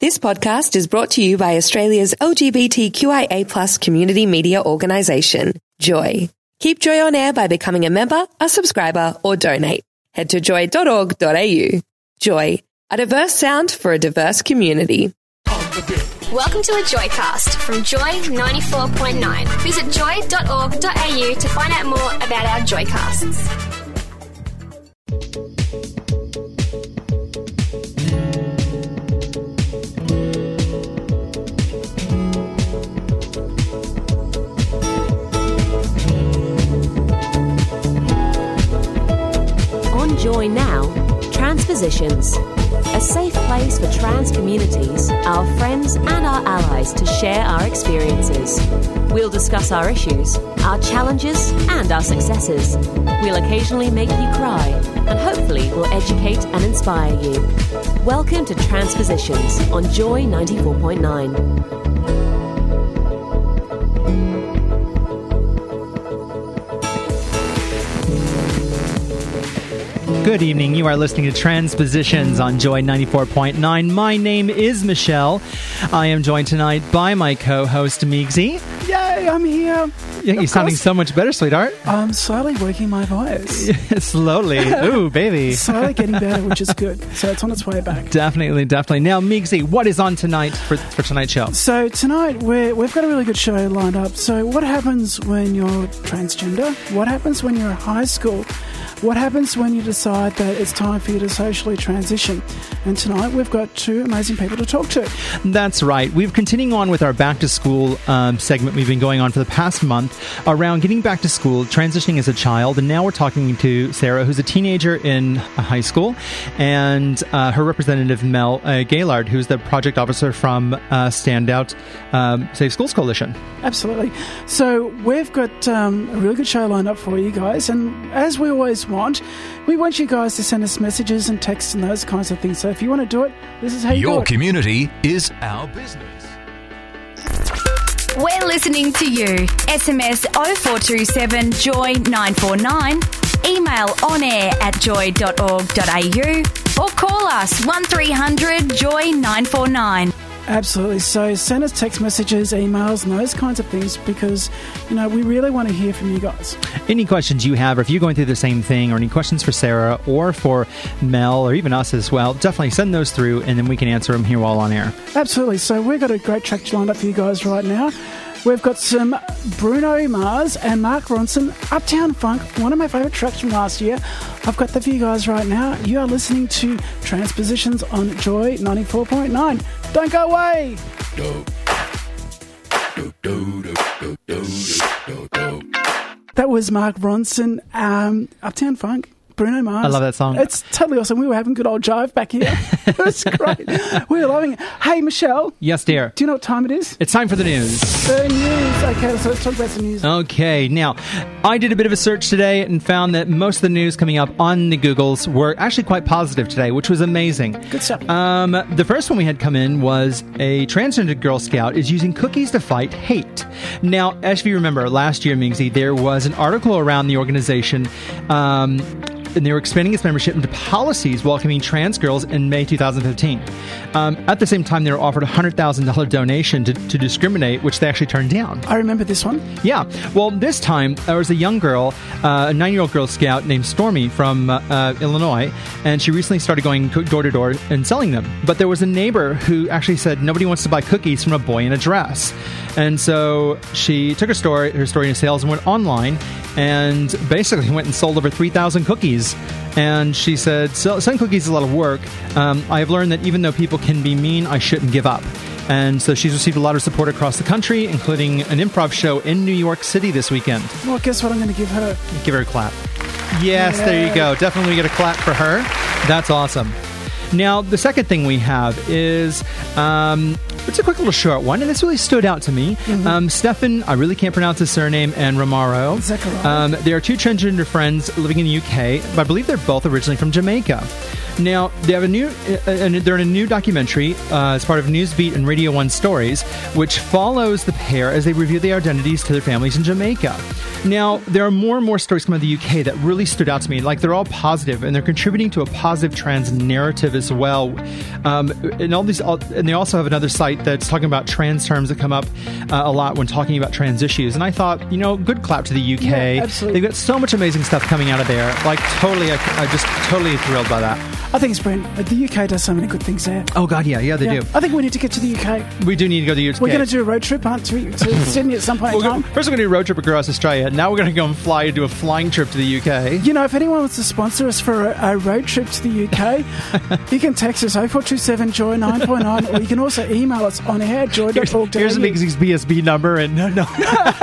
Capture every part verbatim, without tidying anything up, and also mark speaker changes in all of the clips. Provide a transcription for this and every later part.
Speaker 1: This podcast is brought to you by Australia's L G B T Q I A plus community media organisation, Joy. Keep Joy on air by becoming a member, a subscriber, or donate. Head to joy dot org dot a u. Joy, a diverse sound for a diverse community.
Speaker 2: Welcome to a Joycast from Joy ninety-four point nine. Visit joy dot org dot a u to find out more about our Joycasts.
Speaker 3: On Joy Now, Transpositions, a safe place for trans communities, our friends and our allies to share our experiences. We'll discuss our issues, our challenges and our successes. We'll occasionally make you cry and hopefully we'll educate and inspire you. Welcome to Transpositions on Joy ninety-four point nine.
Speaker 4: Good evening. You are listening to Transpositions on Joy ninety-four point nine. My name is Michelle. I am joined tonight by my co-host, Meegsy.
Speaker 5: Yay, I'm here.
Speaker 4: Yeah, you're sounding so much better, sweetheart.
Speaker 5: I'm slowly working my voice.
Speaker 4: Slowly. Ooh, baby.
Speaker 5: Slowly getting better, which is good. So it's on its way back.
Speaker 4: Definitely, definitely. Now, Meegsy, what is on tonight for, for tonight's show?
Speaker 5: So tonight, we're, we've got a really good show lined up. So what happens when you're transgender? What happens when you're in high school? What happens when you decide that it's time for you to socially transition? And tonight we've got two amazing people to talk to.
Speaker 4: That's right. We're continuing on with our back to school um, segment we've been going on for the past month around getting back to school, transitioning as a child. And now we're talking to Sarah, who's a teenager in high school, and uh, her representative, Mel uh, Gaylard, who's the project officer from uh, Standout um, Safe Schools Coalition.
Speaker 5: Absolutely. So we've got um, a really good show lined up for you guys. And as we always want, we want you guys to send us messages and texts and those kinds of things. So if you want to do it, this is how you do it.
Speaker 6: Your community is our business.
Speaker 7: We're listening to you. S M S oh four two seven joy nine four nine, email on air at joy dot org dot a u, or call us one three hundred joy nine four nine.
Speaker 5: Absolutely. So send us text messages, emails, and those kinds of things because, you know, we really want to hear from you guys.
Speaker 4: Any questions you have, or if you're going through the same thing, or any questions for Sarah or for Mel or even us as well, definitely send those through and then we can answer them here while on air.
Speaker 5: Absolutely. So we've got a great track lined up for you guys right now. We've got some Bruno Mars and Mark Ronson, Uptown Funk, one of my favourite tracks from last year. I've got that for you guys right now. You are listening to Transpositions on Joy ninety-four point nine. Don't go away! That was Mark Ronson, um, Uptown Funk. Bruno Mars.
Speaker 4: I love that song.
Speaker 5: It's totally awesome. We were having good old jive back here. It was great. We were loving it. Hey, Michelle.
Speaker 4: Yes, dear.
Speaker 5: Do you know what time it is?
Speaker 4: It's time for the news.
Speaker 5: The news. Okay, so let's talk about some news.
Speaker 4: Okay, now, I did a bit of a search today and found that most of the news coming up on the Googles were actually quite positive today, which was amazing.
Speaker 5: Good stuff.
Speaker 4: Um, the first one we had come in was a transgender Girl Scout is using cookies to fight hate. Now, as you remember, last year, Mingsy, there was an article around the organization um, and they were expanding its membership into policies welcoming trans girls in May two thousand fifteen. Um, at the same time, they were offered a one hundred thousand dollars donation to, to discriminate, which they actually turned down.
Speaker 5: I remember this one.
Speaker 4: Yeah. Well, this time, there was a young girl, uh, a nine-year-old Girl Scout named Stormy from uh, uh, Illinois, and she recently started going door-to-door and selling them. But there was a neighbor who actually said nobody wants to buy cookies from a boy in a dress. And so she took her story, her story into sales and went online and basically went and sold over three thousand cookies. And she said, selling cookies is a lot of work. Um, I have learned that even though people can be mean, I shouldn't give up. And so she's received a lot of support across the country, including an improv show in New York City this weekend.
Speaker 5: Well, guess what I'm going to give her?
Speaker 4: Give her a clap. Yes, yeah. There you go. Definitely get a clap for her. That's awesome. Now, the second thing we have is, um, it's a quick little short one, and this really stood out to me. Mm-hmm. Um, Stefan, I really can't pronounce his surname, and Romaro.
Speaker 5: Zechariah.
Speaker 4: Um, they are two transgender friends living in the U K, but I believe they're both originally from Jamaica. Now, they have a new, uh, and they're in a new documentary uh, as part of Newsbeat and Radio one Stories, which follows the pair as they review their identities to their families in Jamaica. Now, there are more and more stories coming out of the U K that really stood out to me. Like, they're all positive, and they're contributing to a positive trans narrative as well. Um, and all these, and they also have another site that's talking about trans terms that come up uh, a lot when talking about trans issues. And I thought, you know, good clap to the U K.
Speaker 5: Yeah, absolutely.
Speaker 4: They've got so much amazing stuff coming out of there. Like, totally, I, I just totally thrilled by that.
Speaker 5: I think it's brilliant. The U K does so many good things there.
Speaker 4: Oh, God, yeah, yeah, they
Speaker 5: Yeah.
Speaker 4: do.
Speaker 5: I think we need to get to the U K.
Speaker 4: We do need to go to the U K.
Speaker 5: We're going to do a road trip, aren't we, to Sydney at some point in
Speaker 4: Well,
Speaker 5: time.
Speaker 4: first, we're going to do a road trip across Australia. Now we're going to go and fly and do a flying trip to the U K.
Speaker 5: You know, if anyone wants to sponsor us for a, a road trip to the U K, you can text us oh four two seven joy nine four nine, or you can also email us on air at joy dot org dot a u.
Speaker 4: Here's, here's the B S B number, and no, no.
Speaker 5: No,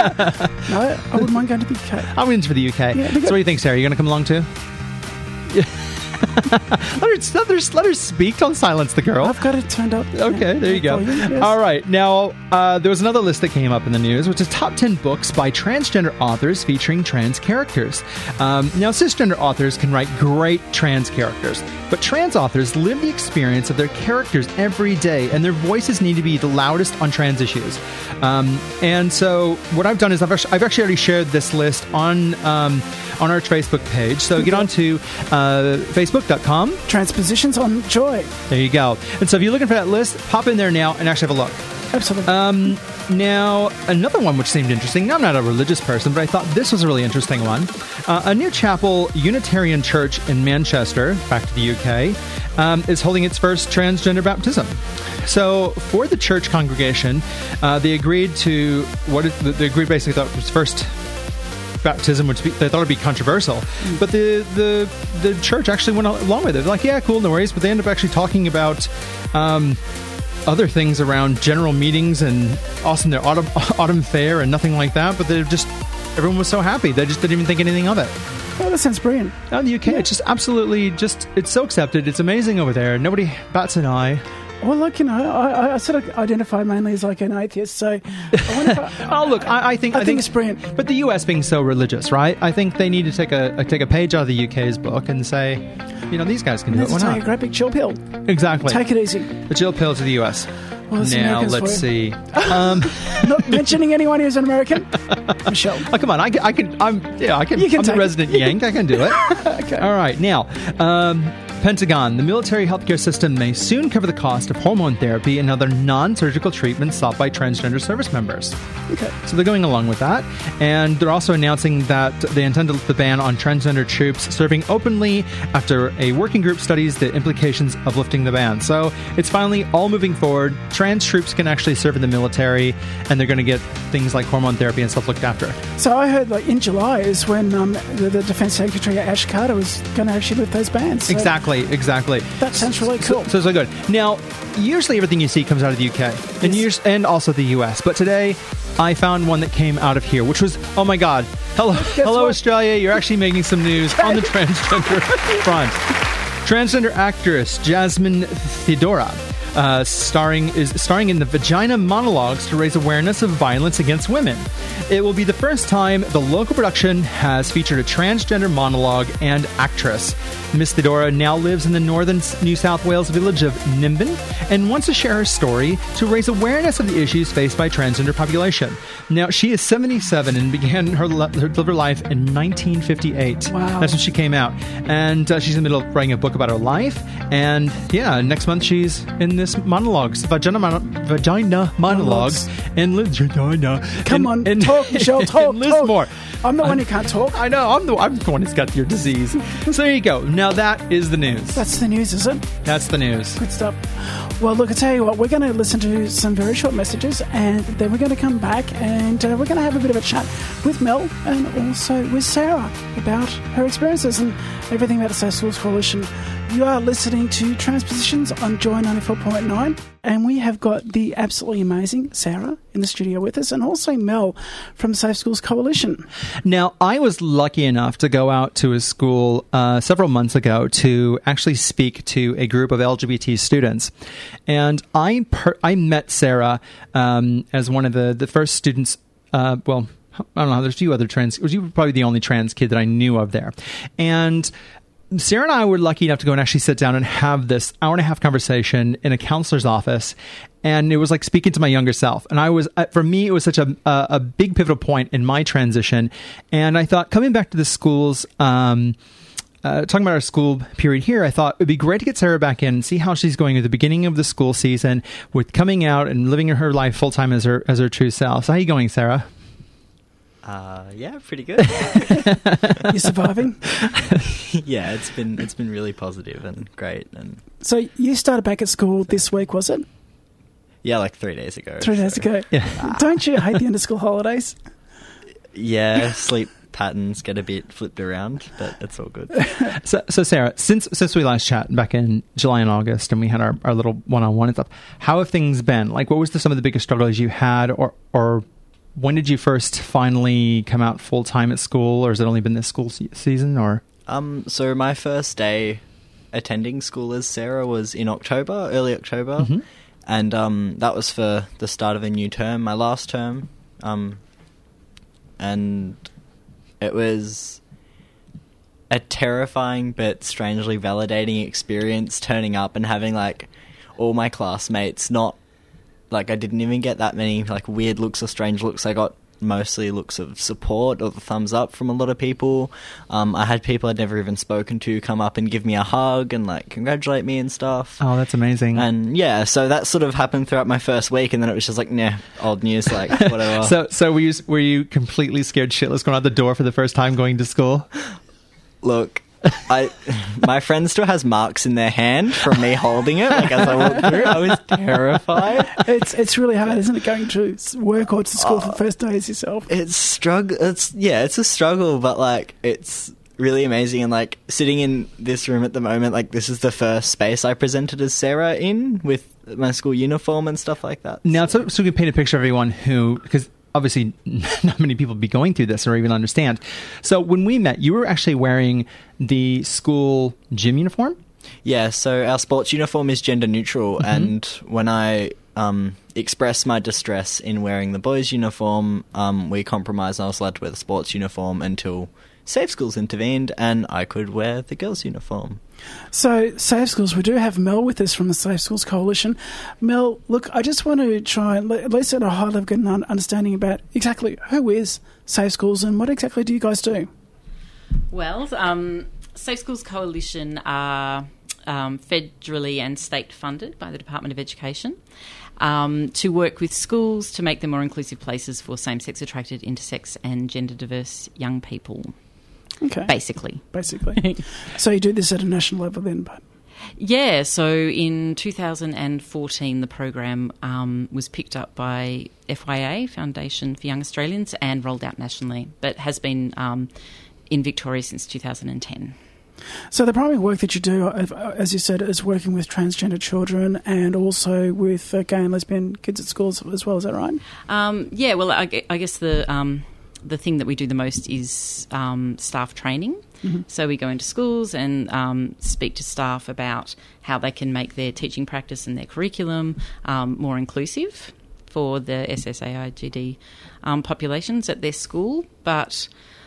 Speaker 5: I wouldn't mind going to the U K.
Speaker 4: I'm in for the U K.
Speaker 5: Yeah,
Speaker 4: so what do you think, Sarah? You going to come along too? Yeah. let, her, let, her, let her speak. Don't silence the girl.
Speaker 5: I've got it turned up.
Speaker 4: Okay, there you go.
Speaker 5: Yes.
Speaker 4: All right. Now, uh, there was another list that came up in the news, which is top ten books by transgender authors featuring trans characters. Um, now, cisgender authors can write great trans characters, but trans authors live the experience of their characters every day, and their voices need to be the loudest on trans issues. Um, and so what I've done is I've actually, I've actually already shared this list on um, on our Facebook page. So get on to uh, facebook dot com.
Speaker 5: Transpositions on Joy.
Speaker 4: There you go. And so if you're looking for that list, pop in there now and actually have a look.
Speaker 5: Absolutely.
Speaker 4: Um, now, another one which seemed interesting. Now, I'm not a religious person, but I thought this was a really interesting one. Uh, a New Chapel Unitarian Church in Manchester, back to the U K, um, is holding its first transgender baptism. So, for the church congregation, uh, they agreed to what it, they agreed basically thought was first baptism, which they thought would be controversial, mm. but the, the the church actually went along with it. They're like, yeah, cool, no worries. But they ended up actually talking about um, other things around general meetings and awesome their autumn autumn fair and nothing like that. But they just everyone was so happy they just didn't even think anything of it.
Speaker 5: Oh, that sounds brilliant.
Speaker 4: Out in the U K, yeah. It's just absolutely just it's so accepted. It's amazing over there. Nobody bats an eye.
Speaker 5: Well, look, you know, I, I sort of identify mainly as like an atheist, so I wonder if I,
Speaker 4: oh, look, I, I think
Speaker 5: I,
Speaker 4: I
Speaker 5: think it's brilliant.
Speaker 4: But the U S being so religious, right? I think they need to take a take a page out of the U K's book and say, you know, these guys can do it. Why
Speaker 5: take
Speaker 4: not?
Speaker 5: a great big chill pill.
Speaker 4: Exactly.
Speaker 5: Take it easy.
Speaker 4: The chill pill to the U S.
Speaker 5: Well,
Speaker 4: now let's see. Um,
Speaker 5: Not mentioning anyone who's an American. Michelle.
Speaker 4: Oh, come on! I, I can. I'm. Yeah, I can.
Speaker 5: You can
Speaker 4: I'm the resident
Speaker 5: it.
Speaker 4: Yank. I can do it.
Speaker 5: Okay.
Speaker 4: All right. Now, um, Pentagon. The military healthcare system may soon cover the cost of hormone therapy and other non-surgical treatments sought by transgender service members.
Speaker 5: Okay.
Speaker 4: So they're going along with that, and they're also announcing that they intend to lift the ban on transgender troops serving openly after a working group studies the implications of lifting the ban. So it's finally all moving forward. Trans troops can actually serve in the military, and they're going to get things like hormone therapy and stuff looked after.
Speaker 5: So I heard like in July is when um, the, the Defence Secretary Ash Carter was going to actually lift those bans. So
Speaker 4: exactly, exactly.
Speaker 5: That sounds really cool.
Speaker 4: So, so, so good. Now, usually everything you see comes out of the U K, and,
Speaker 5: Yes.
Speaker 4: us- and also the U S. But today, I found one that came out of here, which was, oh my God, hello, hello
Speaker 5: what?
Speaker 4: Australia, you're actually making some news on the transgender front. Transgender actress Jasmine Theodora. Uh, starring is starring in the Vagina Monologues to raise awareness of violence against women. It will be the first time the local production has featured a transgender monologue and actress. Miss Theodora now lives in the northern New South Wales village of Nimbin and wants to share her story to raise awareness of the issues faced by transgender population. Now, she is seventy-seven and began her, le- her life in nineteen fifty-eight.
Speaker 5: Wow.
Speaker 4: That's when she came out. And uh, she's in the middle of writing a book about her life. And yeah, next month she's in this monologues, vagina, mon- vagina monologues, and Liz, vagina.
Speaker 5: Come
Speaker 4: and,
Speaker 5: on,
Speaker 4: and,
Speaker 5: talk, Michelle, talk,
Speaker 4: and Lismore.
Speaker 5: talk. I'm the one who can't talk.
Speaker 4: I know. I'm the I'm the one who's got your disease. So there you go. Now that is the news.
Speaker 5: That's the news, is it?
Speaker 4: That's the news.
Speaker 5: Good stuff. Well, look, I tell you what, we're going to listen to some very short messages, and then we're going to come back and uh, we're going to have a bit of a chat with Mel and also with Sarah about her experiences and everything about the Safe Schools Coalition. You are listening to Transpositions on Joy ninety-four point nine, and we have got the absolutely amazing Sarah in the studio with us, and also Mel from Safe Schools Coalition.
Speaker 4: Now, I was lucky enough to go out to a school uh, several months ago to actually speak to a group of L G B T students. And I per- I met Sarah um, as one of the, the first students, uh, well, I don't know, there's a few other trans, you were probably the only trans kid that I knew of there. And Sarah and I were lucky enough to go and actually sit down and have this hour and a half conversation in a counselor's office. And it was like speaking to my younger self. And I was, for me, it was such a, a, a big pivotal point in my transition. And I thought, coming back to the schools, um, uh, talking about our school period here, I thought it'd be great to get Sarah back in and see how she's going at the beginning of the school season with coming out and living her life full time as her, as her true self. So how are you going, Sarah?
Speaker 8: Uh, yeah, pretty good.
Speaker 5: You surviving?
Speaker 8: Yeah, it's been it's been really positive and great. And
Speaker 5: So you started back at school this week, was it?
Speaker 8: yeah, like three days ago.
Speaker 5: Three days
Speaker 8: so-
Speaker 5: ago.
Speaker 4: Yeah.
Speaker 5: Don't you hate the end of school holidays?
Speaker 8: Yeah, sleep patterns get a bit flipped around, but it's all good.
Speaker 4: So, so Sarah, since since we last chat back in July and August, and we had our, our little one-on-one and stuff, how have things been? Like, what was the, some of the biggest struggles you had, or or when did you first finally come out full-time at school, or has it only been this school se- season, or?
Speaker 8: Um, so my first day attending school as Sarah was in October, early October,
Speaker 4: Mm-hmm.
Speaker 8: and um, that was for the start of a new term, my last term, um, and it was a terrifying but strangely validating experience turning up and having like all my classmates not like I didn't even get that many like weird looks or strange looks. I got mostly looks of support or the thumbs up from a lot of people. Um, I had people I'd never even spoken to come up and give me a hug and like congratulate me and stuff.
Speaker 4: Oh, that's amazing.
Speaker 8: And yeah, so that sort of happened throughout my first week, and then it was just like, nah, old news, like whatever.
Speaker 4: so, so were you were you completely scared shitless going out the door for the first time going to school?
Speaker 8: Look, I my friend still has marks in their hand from me holding it. Like as I walked through, I was terrified.
Speaker 5: It's it's really hard, isn't it, going to work or to school for the first days yourself?
Speaker 8: It's struggle. It's yeah, it's a struggle, but like it's really amazing. And like sitting in this room at the moment, like this is the first space I presented as Sarah in with my school uniform and stuff like that.
Speaker 4: Now, so, so we can paint a picture of everyone who, because obviously not many people be going through this or even understand. So when we met, you were actually wearing the school gym uniform?
Speaker 8: Yeah, so our sports uniform is gender neutral,
Speaker 4: Mm-hmm.
Speaker 8: and when I um, expressed my distress in wearing the boys' uniform, um, we compromised and I was allowed to wear the sports uniform until Safe Schools intervened and I could wear the girls' uniform.
Speaker 5: So, Safe Schools, we do have Mel with us from the Safe Schools Coalition. Mel, look, I just want to try and, at least at a high level, get an un- understanding about exactly who is Safe Schools and what exactly do you guys do?
Speaker 9: Well, um, Safe Schools Coalition are um, federally and state funded by the Department of Education um, to work with schools to make them more inclusive places for same-sex attracted, intersex and gender diverse young people.
Speaker 5: Okay.
Speaker 9: Basically.
Speaker 5: Basically. So you do this at a national level then, but...
Speaker 9: Yeah, so in two thousand fourteen the program um, was picked up by F Y A, Foundation for Young Australians, and rolled out nationally, but has been um, in Victoria since two thousand ten.
Speaker 5: So the primary work that you do, as you said, is working with transgender children and also with uh, gay and lesbian kids at schools as well, is that right?
Speaker 9: Um, yeah, well, I, gu- I guess the... Um, the thing that we do the most is um, staff training. Mm-hmm. So we go into schools and um, speak to staff about how they can make their teaching practice and their curriculum um, more inclusive for the S S A I G D um, populations at their school. But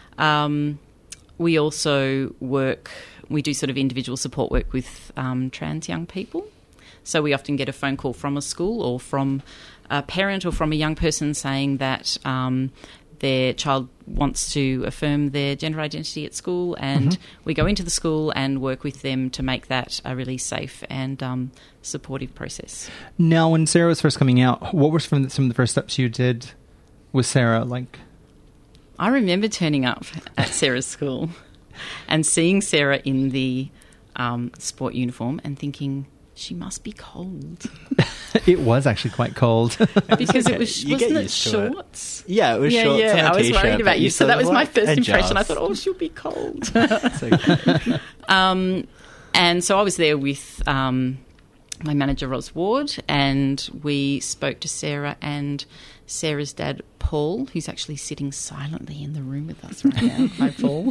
Speaker 9: um, we also work, we do sort of individual support work with um, trans young people. So we often get a phone call from a school or from a parent or from a young person saying that um, their child wants to affirm their gender identity at school, and mm-hmm. we go into the school and work with them to make that a really safe and um, supportive process.
Speaker 4: Now, when Sarah was first coming out, what were some of the, some of the first steps you did with Sarah? Like,
Speaker 9: I remember turning up at Sarah's school and seeing Sarah in the um, sport uniform and thinking, she must be cold.
Speaker 4: It was actually quite cold.
Speaker 9: Because
Speaker 8: okay.
Speaker 9: it was,
Speaker 8: you
Speaker 9: wasn't it
Speaker 8: used to
Speaker 9: shorts?
Speaker 8: It. Yeah, it was
Speaker 9: yeah,
Speaker 8: shorts
Speaker 9: yeah.
Speaker 8: and a
Speaker 9: I was
Speaker 8: t-shirt,
Speaker 9: worried about you. So that was my first
Speaker 8: adjust.
Speaker 9: impression. I thought, oh, she'll be cold.
Speaker 8: Okay.
Speaker 9: um, and so I was there with um, my manager, Ros Ward, and we spoke to Sarah and Sarah's dad, Paul, who's actually sitting silently in the room with us right now. Hi, Paul.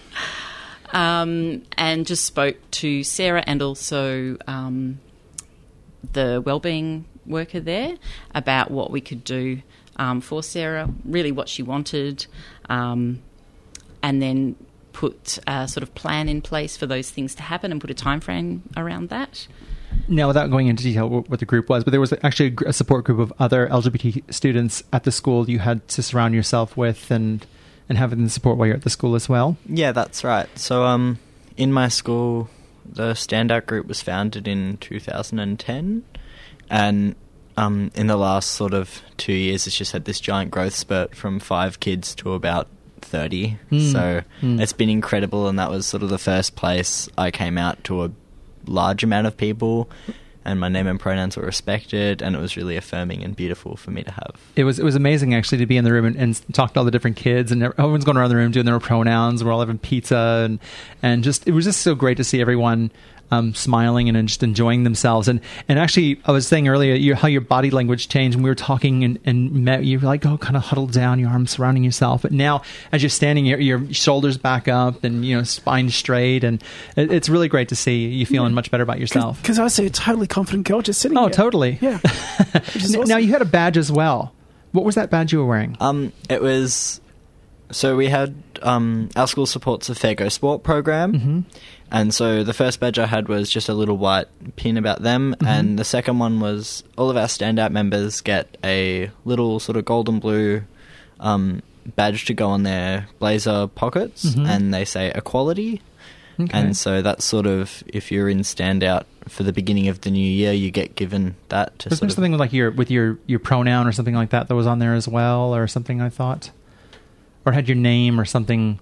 Speaker 9: Um, and just spoke to Sarah and also um, the wellbeing worker there about what we could do um, for Sarah, really what she wanted, um, and then put a sort of plan in place for those things to happen and put a time frame around that.
Speaker 4: Now, without going into detail what what the group was, but there was actually a gr- a support group of other L G B T students at the school you had to surround yourself with and and have them support while you're at the school as well.
Speaker 8: Yeah, that's right. So um, in my school, the Standout group was founded in two thousand ten, and um, in the last sort of two years, it's just had this giant growth spurt from five kids to about thirty.
Speaker 4: Mm.
Speaker 8: So
Speaker 4: Mm.
Speaker 8: it's been incredible, and that was sort of the first place I came out to a large amount of people, and my name and pronouns were respected, and it was really affirming and beautiful for me to have.
Speaker 4: It was it was amazing actually to be in the room and, and talk to all the different kids, and everyone's going around the room doing their pronouns. We're all having pizza, and and just it was just so great to see everyone um, smiling and just enjoying themselves. And and actually, I was saying earlier your, how your body language changed when we were talking, and, and met, you were like, oh, kind of huddled down, your arms surrounding yourself. But now, as you're standing, your, your shoulders back up, and you know, spine straight, and it, it's really great to see you feeling much better about yourself.
Speaker 5: Because I see a totally confident girl just sitting
Speaker 4: Oh,
Speaker 5: here.
Speaker 4: totally.
Speaker 5: Yeah. Which is awesome.
Speaker 4: Now you had a badge as well. What was that badge you were wearing?
Speaker 8: Um, it was so we had um, our school supports a Fair Go Sport program,
Speaker 4: Mm-hmm.
Speaker 8: and so the first badge I had was just a little white pin about them,
Speaker 4: Mm-hmm.
Speaker 8: and the second one was all of our Standout members get a little sort of gold and blue um, badge to go on their blazer pockets,
Speaker 4: Mhm.
Speaker 8: and they say equality.
Speaker 4: Okay.
Speaker 8: And so that's sort of, if you're in Standout for the beginning of the new year, you get given that to
Speaker 4: Wasn't
Speaker 8: sort
Speaker 4: there
Speaker 8: of...
Speaker 4: something with like your with your, your pronoun or something like that that was on there as well, or something? I thought, or it had your name or something.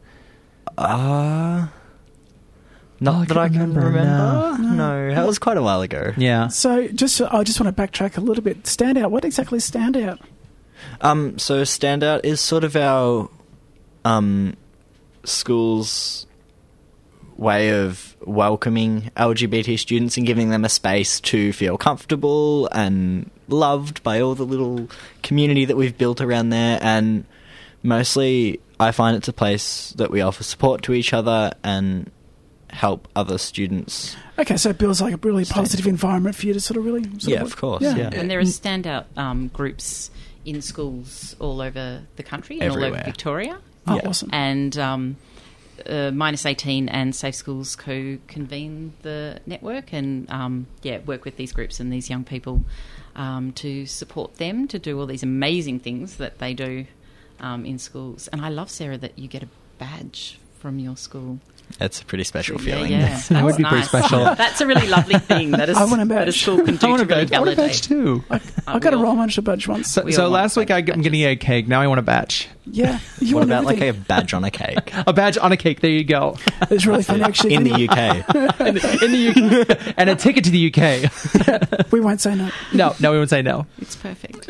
Speaker 8: Uh, not
Speaker 4: Oh, I
Speaker 8: that I
Speaker 4: can't
Speaker 8: can
Speaker 4: remember,
Speaker 8: remember.
Speaker 4: no.
Speaker 8: No, that was quite a while ago.
Speaker 4: Yeah.
Speaker 5: So just I just want to backtrack a little bit. Standout. What exactly is Standout?
Speaker 8: Um, so Standout is sort of our um, school's way of welcoming L G B T students and giving them a space to feel comfortable and loved by all the little community that we've built around there. And mostly I find it's a place that we offer support to each other and help other students.
Speaker 5: Okay, so it builds like a really positive environment for you to sort of really... Sort
Speaker 8: Yeah,
Speaker 5: of,
Speaker 8: of course, yeah.
Speaker 9: And there are standout um, groups in schools all over the country and all
Speaker 8: Everywhere.
Speaker 9: over Victoria.
Speaker 5: Oh,
Speaker 8: Yeah.
Speaker 5: awesome.
Speaker 9: And um, uh, Minus eighteen and Safe Schools co-convene the network and um, yeah, work with these groups and these young people um, to support them to do all these amazing things that they do um, in schools. And I love, Sarah, that you get a badge from your school.
Speaker 8: It's a pretty special
Speaker 9: Yeah,
Speaker 8: feeling.
Speaker 9: yeah.
Speaker 4: That would
Speaker 9: That's
Speaker 4: be pretty
Speaker 9: nice.
Speaker 4: special.
Speaker 9: That's a really lovely thing that, is,
Speaker 5: I want a
Speaker 9: that a
Speaker 5: badge.
Speaker 9: school can do
Speaker 4: I want
Speaker 9: to
Speaker 4: a
Speaker 9: really
Speaker 4: badge. I want a
Speaker 9: validate.
Speaker 4: badge too.
Speaker 5: I,
Speaker 9: Uh,
Speaker 5: I got a
Speaker 9: we all-
Speaker 5: Roll Muncher badge once.
Speaker 4: So,
Speaker 9: We
Speaker 4: so
Speaker 9: all
Speaker 4: last
Speaker 9: want
Speaker 4: week I, I'm
Speaker 9: badges.
Speaker 4: getting a cake. Now I want a badge.
Speaker 5: Yeah. You
Speaker 8: What
Speaker 5: want
Speaker 8: about like
Speaker 5: everything.
Speaker 8: a badge on a cake?
Speaker 4: A badge on a cake. There you go.
Speaker 5: It's really funny, actually.
Speaker 8: In the U K.
Speaker 4: in, in the U K, and a ticket to the U K.
Speaker 5: We won't say no.
Speaker 4: No, no, we won't say no.
Speaker 9: It's perfect.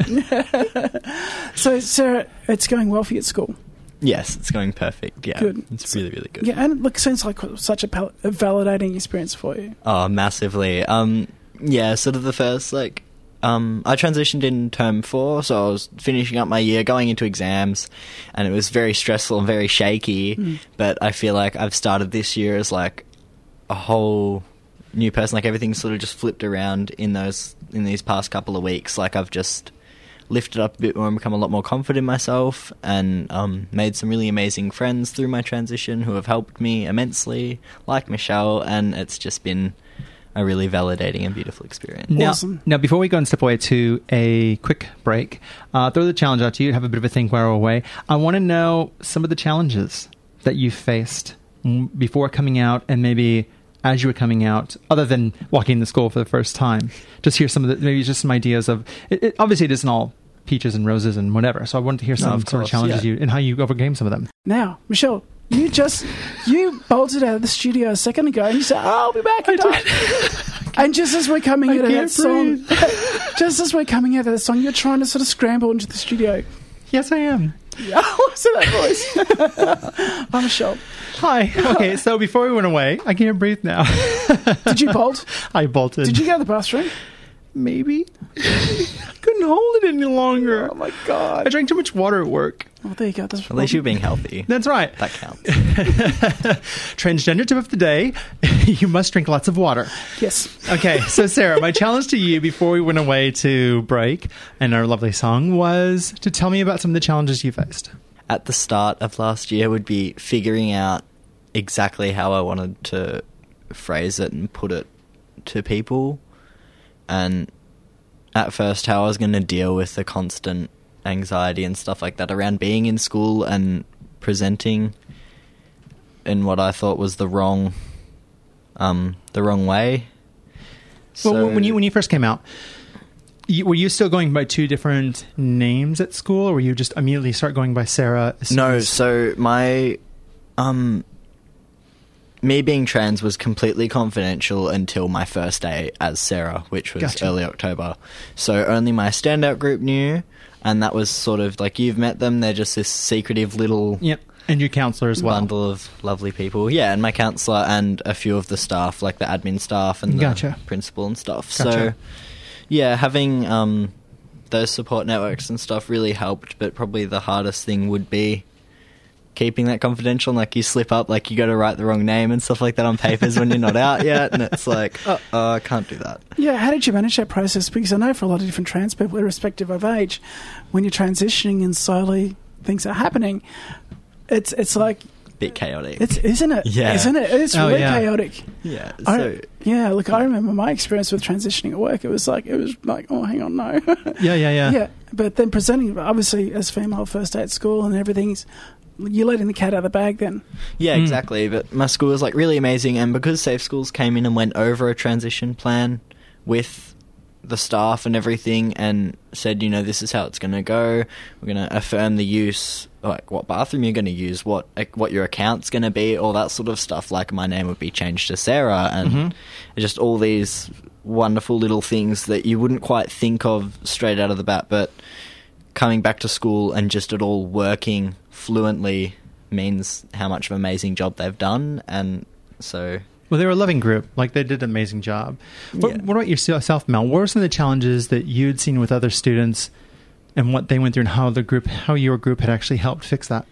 Speaker 5: So, Sarah, it's going well for you at school.
Speaker 8: Yes, it's going perfect. Yeah,
Speaker 5: Good.
Speaker 8: It's really, really good.
Speaker 5: Yeah, and look, seems like such a, pal- a validating experience for you.
Speaker 8: Oh, massively. Um, yeah, sort of the first, like, um, I transitioned in term four, so I was finishing up my year, going into exams, and it was very stressful and very shaky,
Speaker 5: Mm.
Speaker 8: but I feel like I've started this year as, like, a whole new person. Like, everything's sort of just flipped around in those, in these past couple of weeks. Like, I've just lifted up a bit more and become a lot more confident in myself, and um, made some really amazing friends through my transition who have helped me immensely, like Michelle, and it's just been a really validating and beautiful experience.
Speaker 4: Now,
Speaker 5: Awesome.
Speaker 4: now, before we go and step away to a quick break, uh, throw the challenge out to you, have a bit of a think while we're away. I want to know some of the challenges that you faced mm, before coming out, and maybe as you were coming out, other than walking into school for the first time. Just hear some of the, maybe just some ideas of, it, it, obviously it isn't all peaches and roses and whatever, so I wanted to hear some
Speaker 8: No, of
Speaker 4: sort of
Speaker 8: course,
Speaker 4: challenges
Speaker 8: yeah.
Speaker 4: you and how you overcame some of them.
Speaker 5: Now, Michelle, you just you bolted out of the studio a second ago, and you said, "I'll be back in time." And just as we're coming
Speaker 4: I
Speaker 5: out of that
Speaker 4: can't
Speaker 5: song, just as we're coming out of that song, you're trying to sort of scramble into the studio.
Speaker 4: Yes, I am.
Speaker 5: Oh, listen to that voice. I'm Michelle.
Speaker 4: Hi. Okay, so before we went away, I can't breathe now.
Speaker 5: Did you bolt?
Speaker 4: I bolted.
Speaker 5: Did you go to the bathroom?
Speaker 4: Maybe. I couldn't hold it any longer.
Speaker 5: Oh my god!
Speaker 4: I drank too much water at work.
Speaker 5: Oh, there you go. That's
Speaker 8: At least you're being healthy.
Speaker 4: That's right.
Speaker 8: That counts.
Speaker 4: Transgender tip of the day, you must drink lots of water.
Speaker 5: yes.
Speaker 4: Okay, so Sarah, my challenge to you before we went away to break and our lovely song was to tell me about some of the challenges you faced.
Speaker 8: At the start of last year would be figuring out exactly how I wanted to phrase it and put it to people, and at first how I was going to deal with the constant anxiety and stuff like that around being in school and presenting in what I thought was the wrong um, the wrong way. So,
Speaker 4: well, when you when you first came out, you, were you still going by two different names at school, or were you just immediately start going by Sarah? as soon
Speaker 8: no,
Speaker 4: as-
Speaker 8: so my um, me being trans was completely confidential until my first day as Sarah, which was
Speaker 4: Gotcha.
Speaker 8: early October. So only my standout group knew, and that was sort of like, you've met them, they're just this secretive little
Speaker 4: Yep. And your counselor as well.
Speaker 8: bundle of lovely people. Yeah, and my counsellor and a few of the staff, like the admin staff and the
Speaker 4: Gotcha.
Speaker 8: principal and stuff.
Speaker 4: Gotcha.
Speaker 8: So, yeah, having um, those support networks and stuff really helped, but probably the hardest thing would be keeping that confidential. And, like, you slip up, like, you got to write the wrong name and stuff like that on papers when you're not out yet, and it's like, oh, uh, I can't do that.
Speaker 5: Yeah, how did you manage that process? Because I know for a lot of different trans people, irrespective of age, when you're transitioning and slowly things are happening, it's it's like
Speaker 8: Bit chaotic.
Speaker 5: it's isn't it?
Speaker 8: Yeah.
Speaker 5: Isn't it? It's
Speaker 4: Oh,
Speaker 5: really
Speaker 4: yeah.
Speaker 5: chaotic.
Speaker 8: yeah,
Speaker 5: I,
Speaker 8: so...
Speaker 5: yeah, look, I remember my experience with transitioning at work. It was like it was like, oh, hang on, no.
Speaker 4: Yeah, yeah, yeah.
Speaker 5: yeah, but then presenting, obviously, as female first day at school and everything's, you're letting the cat out of the bag then.
Speaker 8: Yeah,
Speaker 4: Mm.
Speaker 8: exactly. But my school was like really amazing, and because Safe Schools came in and went over a transition plan with the staff and everything, and said, you know, this is how it's going to go. We're going to affirm the use, like what bathroom you're going to use, what what your account's going to be, all that sort of stuff. Like my name would be changed to Sarah, and
Speaker 4: Mm-hmm.
Speaker 8: just all these wonderful little things that you wouldn't quite think of straight out of the bat, but coming back to school and just it all working fluently means how much of an amazing job they've done. And so
Speaker 4: Well, they were a loving group. Like, they did an amazing job. What,
Speaker 8: Yeah.
Speaker 4: what about yourself, Mel? What were some of the challenges that you'd seen with other students and what they went through, and how the group, how your group had actually helped fix that?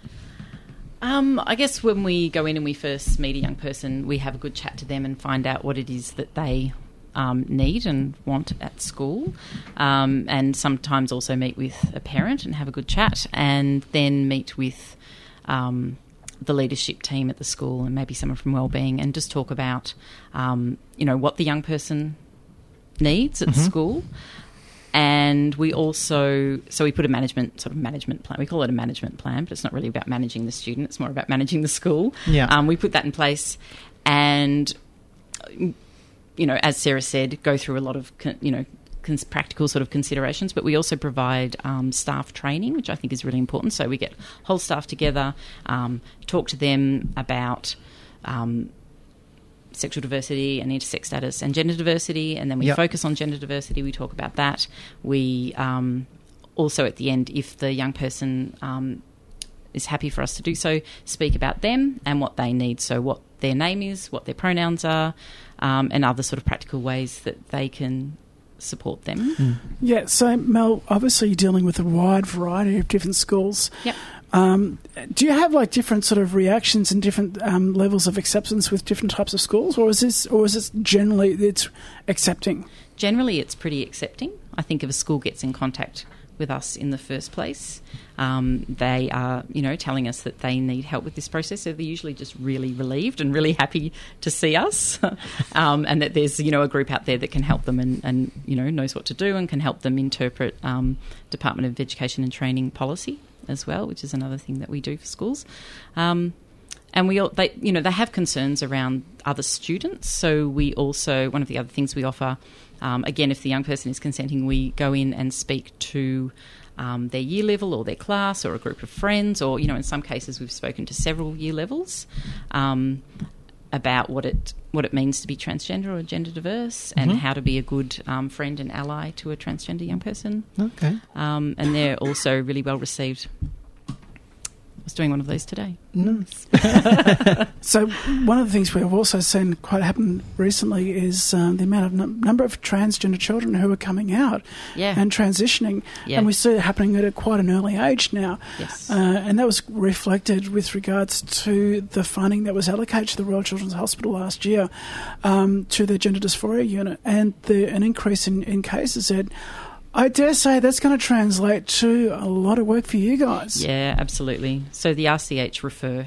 Speaker 9: Um, I guess when we go in and we first meet a young person, we have a good chat to them and find out what it is that they um, need and want at school, um, and sometimes also meet with a parent and have a good chat, and then meet with um, the leadership team at the school and maybe someone from wellbeing, and just talk about um, you know, what the young person needs at
Speaker 4: Mm-hmm.
Speaker 9: school. And we also, so we put a management, sort of management plan. We call it a management plan, but it's not really about managing the student. It's more about managing the school.
Speaker 4: Yeah.
Speaker 9: Um, we put that in place, and, you know, as Sarah said, go through a lot of, con- you know, cons- practical sort of considerations, but we also provide um, staff training, which I think is really important. So we get whole staff together, um, talk to them about um, sexual diversity and intersex status and gender diversity, and then we
Speaker 4: Yep.
Speaker 9: focus on gender diversity. We talk about that. We um, also, at the end, if the young person um, is happy for us to do so, speak about them and what they need. So what their name is, what their pronouns are, um, and other sort of practical ways that they can support them.
Speaker 5: Yeah, so Mel, obviously you're dealing with a wide variety of different schools.
Speaker 9: Yep.
Speaker 5: Um, do you have like different sort of reactions and different um, levels of acceptance with different types of schools, or is this, or is this generally it's accepting?
Speaker 9: Generally, it's pretty accepting. I think if a school gets in contact with us in the first place, um, they are, you know, telling us that they need help with this process. So they're usually just really relieved and really happy to see us, um, and that there's, you know, a group out there that can help them and, and you know, knows what to do and can help them interpret um, Department of Education and Training policy as well, which is another thing that we do for schools. Um, and we, all, they, you know, they have concerns around other students. So we also, one of the other things we offer, um, again, if the young person is consenting, we go in and speak to um, their year level or their class or a group of friends, or, you know, in some cases we've spoken to several year levels um, about what it what it means to be transgender or gender diverse, and
Speaker 4: Mhm.
Speaker 9: how to be a good um, friend and ally to a transgender young person.
Speaker 4: Okay.
Speaker 9: Um, and they're also really well received. I was doing one of these today.
Speaker 4: Nice.
Speaker 5: So one of the things we've also seen quite happen recently is um, the amount of num- number of transgender children who are coming out
Speaker 9: Yeah.
Speaker 5: and transitioning,
Speaker 9: Yeah.
Speaker 5: and we see it happening at a quite an early age now.
Speaker 9: Yes.
Speaker 5: Uh, and that was reflected with regards to the funding that was allocated to the Royal Children's Hospital last year um, to the gender dysphoria unit, and the, an increase in, in cases that I dare say that's going to translate to a lot of work for you guys.
Speaker 9: Yeah, absolutely. So the R C H refer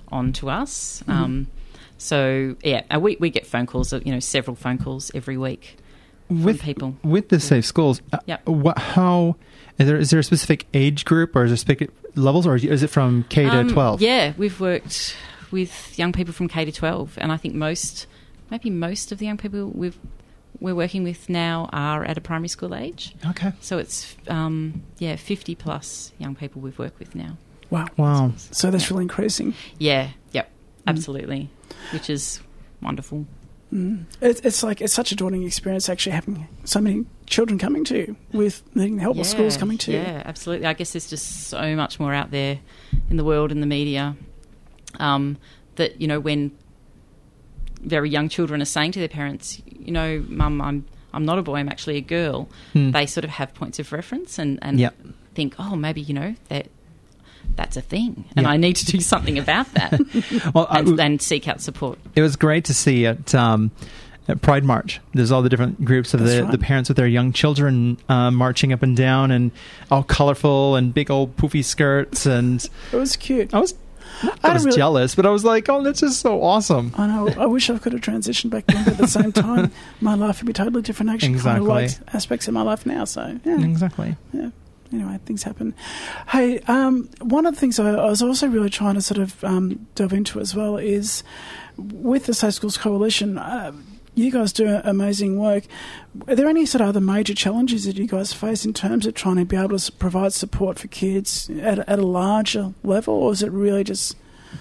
Speaker 9: on to us. Mm-hmm. Um, so yeah, uh, we we get phone calls, you know, several phone calls every week from
Speaker 4: with
Speaker 9: people
Speaker 4: with the Safe Schools. Uh,
Speaker 9: Yep.
Speaker 4: What? How? Is there is there a specific age group, or is there specific levels, or is it from K to
Speaker 9: Um,
Speaker 4: twelve?
Speaker 9: Yeah, we've worked with young people from K to twelve, and I think most, maybe most of the young people we've we're working with now are at a primary school age.
Speaker 4: Okay.
Speaker 9: So it's um, yeah, fifty plus young people we've worked with now.
Speaker 5: Wow.
Speaker 4: Wow.
Speaker 5: So that's really increasing.
Speaker 9: Yeah. Yep. Absolutely. Which is wonderful.
Speaker 5: Mm. It's, it's like it's such a daunting experience actually having so many children coming to you with needing help, or schools coming to you.
Speaker 9: Yeah, absolutely. I guess there's just so much more out there in the world, in the media, um, that, you know, when very young children are saying to their parents, you know, Mum, I'm I'm not a boy, I'm actually a girl,
Speaker 4: Hmm.
Speaker 9: they sort of have points of reference and, and
Speaker 4: Yep.
Speaker 9: think, oh, maybe, you know, that that's a thing and
Speaker 4: Yeah.
Speaker 9: I need to do something about that.
Speaker 4: Well, I-
Speaker 9: and, and seek out support.
Speaker 4: It was great to see at, um, at Pride March. There's all the different groups of
Speaker 5: That's
Speaker 4: the,
Speaker 5: right.
Speaker 4: the parents with their young children uh, marching up and down, and all colourful and big old poofy skirts. And
Speaker 5: It was cute.
Speaker 4: I was,
Speaker 5: I
Speaker 4: I was
Speaker 5: really-
Speaker 4: jealous, but I was like, "Oh, that's just so awesome!"
Speaker 5: I know. I wish I could have transitioned back then, but at the same time, my life would be totally different. I actually kind of
Speaker 4: Exactly.
Speaker 5: like aspects of my life now. So yeah.
Speaker 4: Exactly.
Speaker 5: Yeah. Anyway, things happen. Hey, um, one of the things I, I was also really trying to sort of um, delve into as well is with the Safe Schools Coalition, uh, you guys do amazing work. Are there any sort of other major challenges that you guys face in terms of trying to be able to s- provide support for kids at, a- at a larger level, or is it really just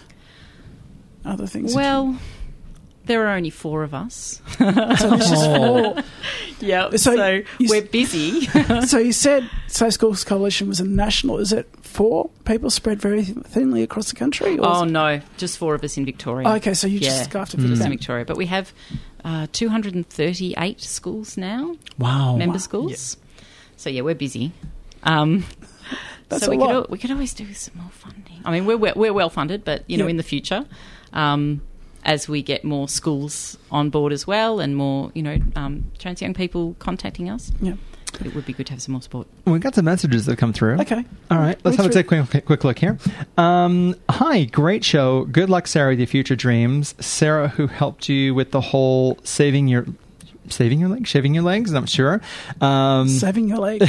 Speaker 5: other things? that
Speaker 9: Well, there are only four of us.
Speaker 5: you- so this is for.
Speaker 9: Yeah,
Speaker 5: So
Speaker 9: so,
Speaker 5: you s-
Speaker 9: we're busy.
Speaker 5: So you said Safe Schools Coalition was a national. Is it for people spread very thinly across the country? Or is
Speaker 9: Oh,
Speaker 5: it-
Speaker 9: no, just four of us in Victoria.
Speaker 5: Okay, so you just
Speaker 9: Yeah.
Speaker 5: have to figure
Speaker 9: Just
Speaker 5: that
Speaker 9: in
Speaker 5: out.
Speaker 9: Victoria. But we have uh, two hundred thirty-eight schools now,
Speaker 4: Wow.
Speaker 9: member schools. So, yeah, we're busy. Um,
Speaker 5: That's
Speaker 9: so
Speaker 5: a
Speaker 9: we
Speaker 5: lot.
Speaker 9: could, al- we could always do with some more funding. I mean, we're, we're, we're well funded, but, you know,
Speaker 5: Yep.
Speaker 9: in the future, um, as we get more schools on board as well and more, you know, um, trans young people contacting us,
Speaker 5: Yeah.
Speaker 9: it would be good to have some more support.
Speaker 4: We got some messages that have come through.
Speaker 5: Okay.
Speaker 4: All right, let's
Speaker 5: Read
Speaker 4: have a
Speaker 5: through.
Speaker 4: take quick, quick look here. Um, hi, great show. Good luck, Sarah, with your future dreams. Sarah, who helped you with the whole saving your saving your legs, shaving your legs. I'm sure. Um,
Speaker 5: Saving your leg.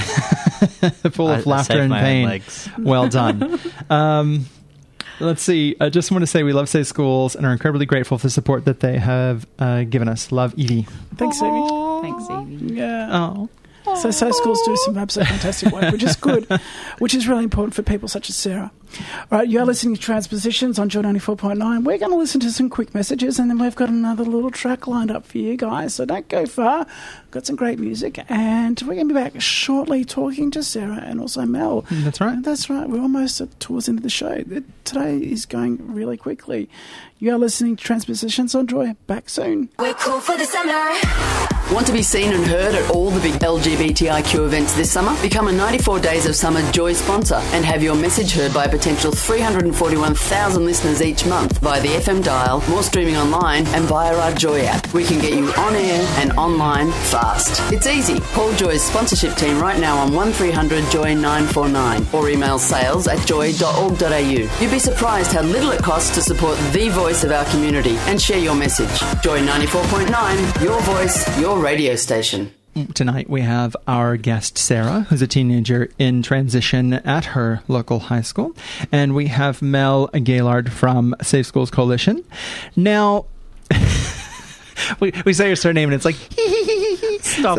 Speaker 4: full
Speaker 8: I-
Speaker 4: of
Speaker 8: I
Speaker 4: laughter
Speaker 8: saved
Speaker 4: and
Speaker 8: my own
Speaker 4: pain.
Speaker 8: legs.
Speaker 4: Well done. um, let's see. I just want to say we love Safe Schools and are incredibly grateful for the support that they have uh, given us. Love, Evie.
Speaker 5: Thanks, Evie.
Speaker 9: Thanks, Evie.
Speaker 5: Yeah.
Speaker 4: Oh.
Speaker 5: So Safe Schools do some absolutely fantastic work, which is good, which is really important for people such as Sarah. All right, you're listening to Transpositions on Joy ninety-four point nine. We're going to listen to some quick messages, and then we've got another little track lined up for you guys, so don't go far. Got some great music, and we're going to be back shortly talking to Sarah and also Mel.
Speaker 4: That's right.
Speaker 5: And that's right. We're almost at- towards the end of the show. It- Today is going really quickly. You are listening to Transpositions on Joy. Back soon.
Speaker 2: We're cool for the summer.
Speaker 10: Want to be seen and heard at all the big L G B T I Q events this summer? Become a ninety-four Days of Summer Joy sponsor and have your message heard by a potential three hundred forty-one thousand listeners each month via the F M dial, more streaming online, and via our Joy app. We can get you on air and online fast. It's easy. Call Joy's sponsorship team right now on one three hundred joy nine four nine or email sales at joy dot org dot a u. You'd be surprised how little it costs to support the voice of our community and share your message. Joy ninety-four point nine, your voice, your radio station.
Speaker 4: Tonight we have our guest Sarah, who's a teenager in transition at her local high school, and we have Mel Gaylord from Safe Schools Coalition. Now, we, we say her surname and it's like,
Speaker 9: Stop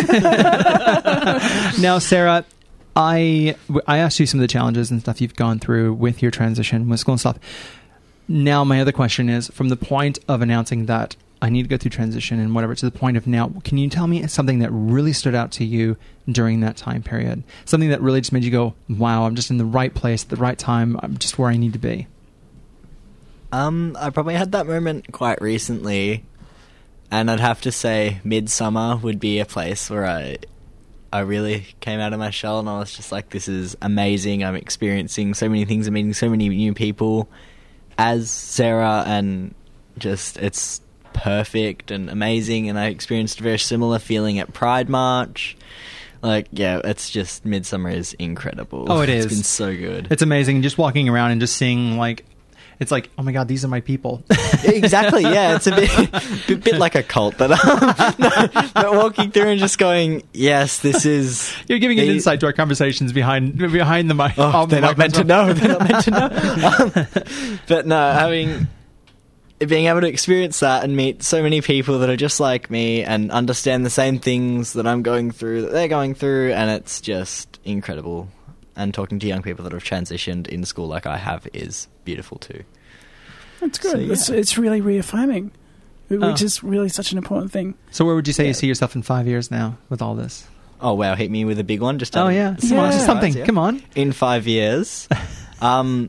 Speaker 9: it.
Speaker 4: now, Sarah, I I asked you some of the challenges and stuff you've gone through with your transition with school and stuff. Now, my other question is, from the point of announcing that I need to go through transition and whatever, to the point of now, can you tell me something that really stood out to you during that time period? Something that really just made you go, wow, I'm just in the right place at the right time. I'm just where I need to be.
Speaker 8: Um, I probably had that moment quite recently, and I'd have to say Midsummer would be a place where I I really came out of my shell, and I was just like, this is amazing. I'm experiencing so many things. I'm meeting so many new people as Sarah, and just, it's perfect and amazing. And I experienced a very similar feeling at Pride March. Like, yeah, it's just, Midsummer is incredible.
Speaker 4: Oh, it is.
Speaker 8: It's been so good.
Speaker 4: It's amazing. Just walking around and just seeing, like, it's like, oh my God, these are my people.
Speaker 8: Exactly, yeah. It's a bit, a bit like a cult, but, um, no, but walking through and just going, yes, this is...
Speaker 4: You're giving an
Speaker 8: the,
Speaker 4: insight to our conversations behind behind the mic.
Speaker 8: Oh, they're not meant to know. They're not meant to know. Um, but no, having... being able to experience that and meet so many people that are just like me and understand the same things that I'm going through, that they're going through, and it's just incredible. And talking to young people that have transitioned in school like I have is beautiful too.
Speaker 5: That's good.
Speaker 8: So, yeah.
Speaker 5: it's, it's really reaffirming, which
Speaker 4: Oh.
Speaker 5: is really such an important thing.
Speaker 4: So where would you say
Speaker 5: Yeah.
Speaker 4: you see yourself in five years now with all this?
Speaker 8: Oh wow, hit me with a big one. Just
Speaker 4: Oh
Speaker 8: out of
Speaker 4: yeah,
Speaker 8: the
Speaker 4: come on, just
Speaker 5: Yeah.
Speaker 4: something.
Speaker 8: yeah.
Speaker 4: Come on.
Speaker 8: In five years, um,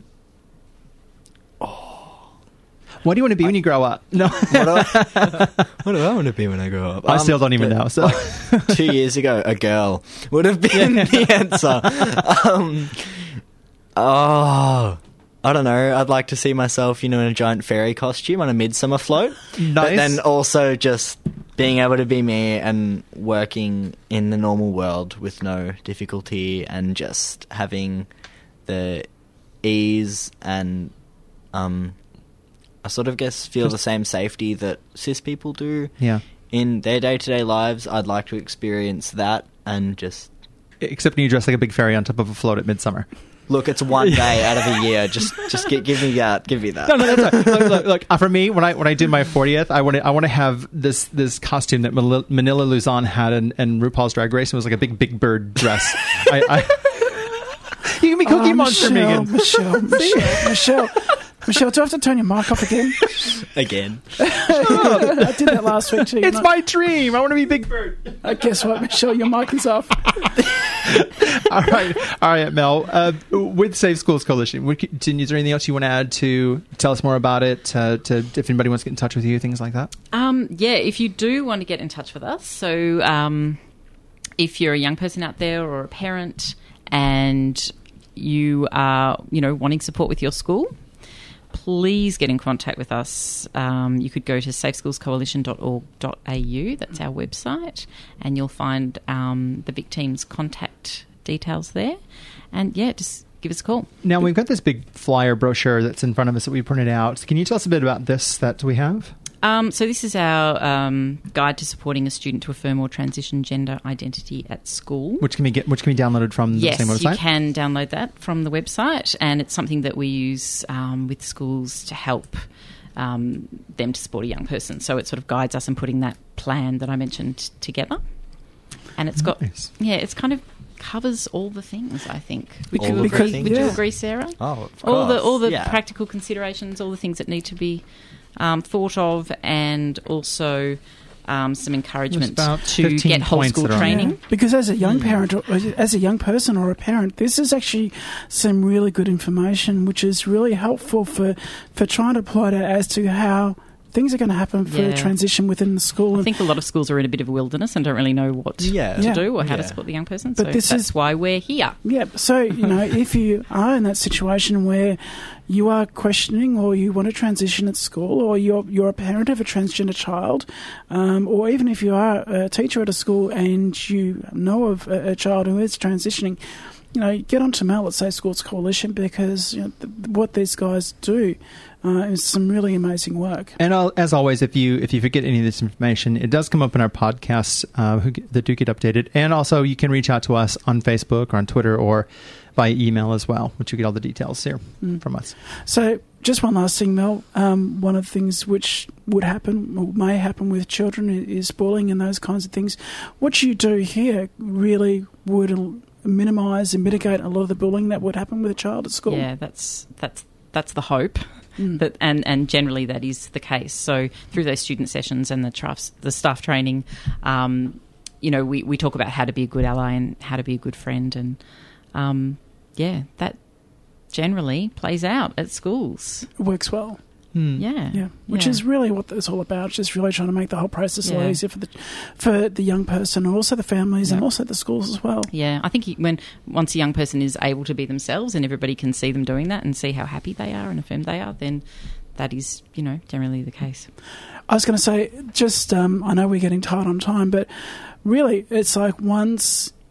Speaker 4: What do you want to be when you grow up? No,
Speaker 8: what do I, what do I want to be when I grow up?
Speaker 4: I
Speaker 8: Um,
Speaker 4: still don't even
Speaker 8: but,
Speaker 4: know. So
Speaker 8: like, two years ago, a girl would have been the answer. Um, oh, I don't know. I'd like to see myself, you know, in a giant fairy costume on a midsummer float.
Speaker 4: Nice.
Speaker 8: But then also just being able to be me and working in the normal world with no difficulty and just having the ease and um, I sort of guess feel the same safety that cis people do
Speaker 4: yeah.
Speaker 8: in their day-to-day lives. I'd like to experience that and just...
Speaker 4: Except when you dress like a big fairy on top of a float at midsummer.
Speaker 8: Look, it's one day out of a year. Just, just give, give me that. Give me that.
Speaker 4: No, no, that's right. Look, look, look, uh, for me, when I when I did my fortieth, I want to I want to have this this costume that Manila, Manila Luzon had in, in RuPaul's Drag Race. It was like a big Big Bird dress. I, I, you can be Cookie
Speaker 5: Oh,
Speaker 4: Monster,
Speaker 5: Michelle,
Speaker 4: Megan.
Speaker 5: Michelle, Michelle, Michelle, Michelle, do I have to turn your mic off again?
Speaker 8: Again.
Speaker 5: I did that last week too.
Speaker 4: It's
Speaker 5: No.
Speaker 4: my dream. I want to be Big Bird.
Speaker 5: Uh, guess what, Michelle? Your mic is off.
Speaker 4: all right, all right, Mel. Uh, with Safe Schools Coalition, would, is there anything else you want to add to tell us more about it? Uh, to if anybody wants to get in touch with you, things like that.
Speaker 9: Um, yeah, if you do want to get in touch with us, so um, if you're a young person out there or a parent and you are, you know, wanting support with your school, please get in contact with us. Um, you could go to safe schools coalition dot org dot a u. That's our website, and you'll find um, the V I C team's contact details there. And yeah, just give us a call.
Speaker 4: Now we've got this big flyer brochure that's in front of us that we printed out. Can you tell us a bit about this that we have?
Speaker 9: Um, so this is our um, guide to supporting a student to affirm or transition gender identity at school.
Speaker 4: Which can be get, which can be downloaded from the
Speaker 9: Yes,
Speaker 4: same website?
Speaker 9: you can download that from the website, and it's something that we use um, with schools to help um, them to support a young person. So it sort of guides us in putting that plan that I mentioned together. And it's got,
Speaker 4: Nice.
Speaker 9: yeah, it's kind of covers all the things, I think. Would
Speaker 8: All
Speaker 9: you
Speaker 8: of the
Speaker 9: agree?
Speaker 8: things?
Speaker 9: Would you
Speaker 5: Yeah.
Speaker 9: agree, Sarah?
Speaker 8: Oh, of
Speaker 9: all the
Speaker 8: course.
Speaker 9: all the
Speaker 8: Yeah.
Speaker 9: practical considerations, all the things that need to be um, thought of, and also um, some encouragement
Speaker 4: There's about
Speaker 9: to
Speaker 4: fifteen
Speaker 9: get whole
Speaker 4: points
Speaker 9: school
Speaker 4: that are on
Speaker 9: training.
Speaker 5: Yeah, because as a young parent, or as a young person or a parent, this is actually some really good information, which is really helpful for, for trying to plot out as to how things are going to happen for
Speaker 9: Yeah.
Speaker 5: a transition within the school.
Speaker 9: I think a lot of schools are in a bit of a wilderness and don't really know what
Speaker 8: Yeah.
Speaker 9: to
Speaker 5: Yeah.
Speaker 9: do or how to
Speaker 8: Yeah.
Speaker 9: support the young person.
Speaker 5: But
Speaker 9: so
Speaker 5: this
Speaker 9: that's
Speaker 5: is-
Speaker 9: why we're here.
Speaker 5: Yeah, so, you know, if you are in that situation where you are questioning or you want to transition at school, or you're, you're a parent of a transgender child, um, or even if you are a teacher at a school and you know of a, a child who is transitioning, you know, get onto Mel at Safe Schools Coalition, because you know, th- what these guys do uh, is some really amazing work.
Speaker 4: And I'll, as always, if you if you forget any of this information, it does come up in our podcasts uh, who, get- that do get updated. And also, you can reach out to us on Facebook or on Twitter or by email as well, which you get all the details here
Speaker 5: Mm.
Speaker 4: from us.
Speaker 5: So, just one last thing, Mel. Um, one of the things which would happen, or may happen with children, i- is bullying and those kinds of things. What you do here really would el- minimise and mitigate a lot of the bullying that would happen with a child at school.
Speaker 9: Yeah, that's that's that's the hope.
Speaker 5: Mm.
Speaker 9: That, and, and generally that is the case. So through those student sessions and the traf- the staff training, um, you know, we, we talk about how to be a good ally and how to be a good friend, and um, yeah, that generally plays out at schools.
Speaker 5: It works well.
Speaker 4: Hmm.
Speaker 9: Yeah,
Speaker 5: Yeah, which
Speaker 9: yeah.
Speaker 5: is really what it's all about. Just really trying to make the whole process a lot
Speaker 9: Yeah.
Speaker 5: easier for the for the young person, and also the families, and
Speaker 4: Yeah.
Speaker 5: also the schools as well.
Speaker 9: Yeah, I think he- when once a young person is able to be themselves and everybody can see them doing that and see how happy they are and affirmed they are, then that is, you know, generally the case.
Speaker 5: I was going to say, just um, I know we're getting tight on time, but really, it's like once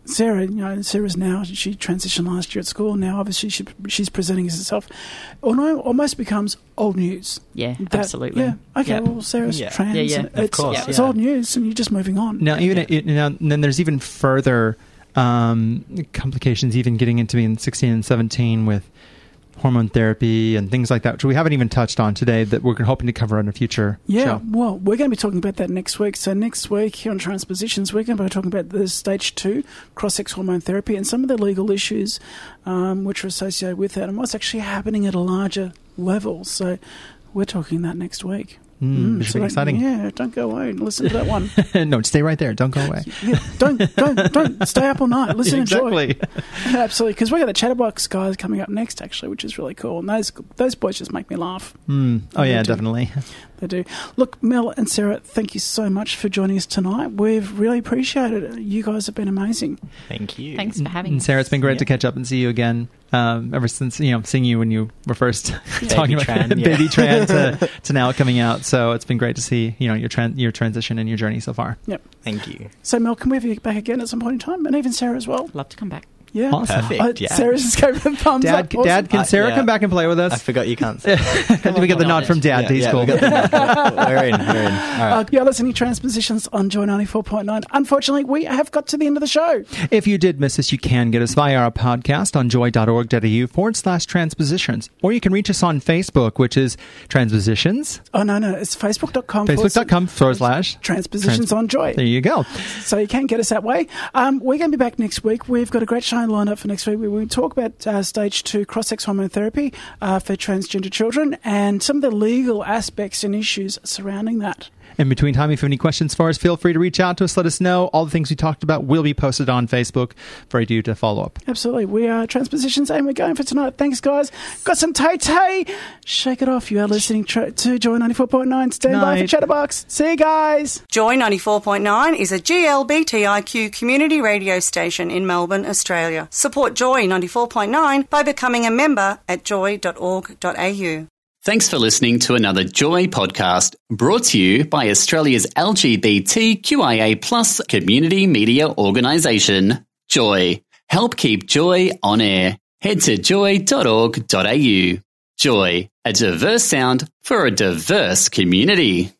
Speaker 5: Sarah, you know, Sarah's now, she transitioned last year at school. Now, obviously, she, she's presenting as herself. Almost, almost becomes old news.
Speaker 9: Yeah,
Speaker 5: That-
Speaker 9: absolutely.
Speaker 5: Yeah, okay,
Speaker 9: Yeah.
Speaker 5: well, Sarah's
Speaker 8: Yeah.
Speaker 5: trans.
Speaker 9: Yeah, yeah,
Speaker 5: and
Speaker 9: of
Speaker 5: it's,
Speaker 8: course,
Speaker 5: It's
Speaker 8: yeah.
Speaker 5: old news, and you're just moving on.
Speaker 4: Now, even it, now, then there's even further um, complications, even getting into being sixteen and seventeen with hormone therapy and things like that, which we haven't even touched on today, that we're hoping to cover on a future
Speaker 5: Yeah,
Speaker 4: show.
Speaker 5: well, we're going to be talking about that next week. So next week here on Transpositions, we're going to be talking about the stage two cross-sex hormone therapy and some of the legal issues um, which are associated with that and what's actually happening at a larger level. So we're talking that next week.
Speaker 4: Mm, which
Speaker 5: so
Speaker 4: will be
Speaker 5: like,
Speaker 4: exciting.
Speaker 5: Yeah, don't go away and listen to that one.
Speaker 4: No, stay right there. Don't go away.
Speaker 5: Yeah, don't don't don't stay up all night. Listen,
Speaker 4: Exactly.
Speaker 5: enjoy. Absolutely, because we got the Chatterbox guys coming up next, actually, which is really cool. And those those boys just make me laugh.
Speaker 4: Mm. Oh, yeah,
Speaker 5: They do.
Speaker 4: definitely.
Speaker 5: They do. Look, Mel and Sarah, thank you so much for joining us tonight. We've really appreciated it. You guys have been amazing.
Speaker 8: Thank you.
Speaker 9: Thanks for having
Speaker 4: And
Speaker 9: us.
Speaker 4: Sarah, it's been great
Speaker 8: Yeah.
Speaker 4: to catch up and see you again. Um, ever since, you know, seeing you when you were first talking about
Speaker 8: Tran, yeah.
Speaker 4: Baby Tran to, to now coming out. So it's been great to see, you know, your tran- your transition and your journey so far.
Speaker 5: Yep.
Speaker 8: Thank you.
Speaker 5: So, Mel, can we have you back again at some point in time? And even Sarah as well.
Speaker 9: Love to come back.
Speaker 5: Yeah.
Speaker 4: Awesome.
Speaker 8: Perfect.
Speaker 5: Uh,
Speaker 8: yeah.
Speaker 5: Sarah's just gave a thumbs
Speaker 4: Dad,
Speaker 5: up. Awesome.
Speaker 4: Dad, can
Speaker 8: Uh,
Speaker 4: Sarah
Speaker 8: yeah.
Speaker 4: come back and play with
Speaker 8: I
Speaker 4: us?
Speaker 8: forgot you can't say.
Speaker 4: we get the nod from Dad.
Speaker 8: yeah,
Speaker 4: He's
Speaker 8: yeah,
Speaker 4: cool.
Speaker 8: we got the nod. We're in. We're in. All right.
Speaker 5: Uh, you're listening to Transpositions on Joy ninety-four point nine. Unfortunately, we have got to the end of the show.
Speaker 4: If you did miss us, you can get us via our podcast on joy.org.au forward slash transpositions. Or you can reach us on Facebook, which is Transpositions.
Speaker 5: Oh, no, no. It's facebook.com.
Speaker 4: Facebook.com forward slash
Speaker 5: Transpositions
Speaker 4: Trans-
Speaker 5: on Joy.
Speaker 4: There you go.
Speaker 5: So you can get us that way. Um, we're going to be back next week. We've got a great show lined up for next week. We will talk about uh, stage two cross-sex hormone therapy uh, for transgender children and some of the legal aspects and issues surrounding that.
Speaker 4: In between time, if you have any questions for us, feel free to reach out to us. Let us know. All the things we talked about will be posted on Facebook for you to follow up.
Speaker 5: Absolutely. We are Transpositions and we're going for tonight. Thanks, guys. Got some Tay-Tay. Shake it off. You are listening tra- to Joy ninety-four point nine. Stand by for
Speaker 4: Night.
Speaker 5: Chatterbox. See you guys.
Speaker 11: Joy ninety-four point nine is a G L B T I Q community radio station in Melbourne, Australia. Support Joy ninety-four point nine by becoming a member at joy dot org dot a u.
Speaker 12: Thanks for listening to another Joy podcast brought to you by Australia's L G B T Q I A plus community media organisation, Joy. Help keep Joy on air. Head to joy dot org dot a u. Joy, a diverse sound for a diverse community.